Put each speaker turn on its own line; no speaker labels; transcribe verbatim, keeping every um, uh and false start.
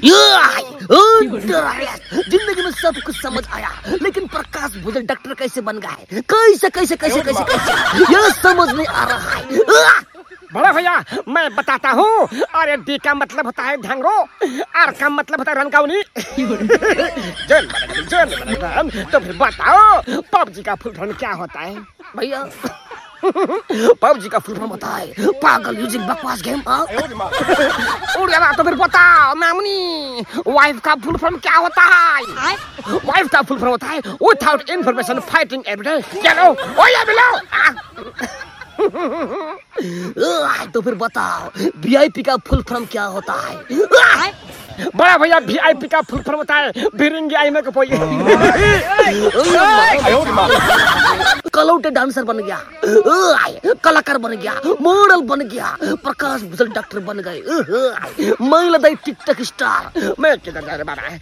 जिंदगी में सब कुछ समझ आया, लेकिन प्रकाश भूजल डॉक्टर कैसे बन गए? कैसे कैसे कैसे कैसे कैसे यह समझ नहीं आ रहा है।
बड़ा भैया मैं बताता हूँ। अरे डी का मतलब होता है ढंगरो, आर का मतलब होता है रनकाउनी। जल जल तो फिर बताओ पबजी का फुल फॉर्म क्या होता है
भैया? पबजी का फुल फॉर्म होता है पागल यूजिंग बकवास गेम।
उड़िया तो फिर बताओ मामनी वाइफ का फुल फॉर्म क्या होता है? वाइफ का फुल फॉर्म होता है विदाउट इन्फॉर्मेशन फाइटिंग एवरीडे। चलो ओए बिलो।
तो फिर बताओ वीआईपी का फुल फॉर्म क्या होता है?
बड़ा भैया वीआईपी का फुल फॉर्म होता है भिरिंगी आई में कोई
कलौटे डांसर बन गया, कलाकार बन गया, मॉडल बन गया, प्रकाश भूषण डॉक्टर बन गए, मैं लदाई टिकटॉक स्टार।
मैं किधर जा रहा है?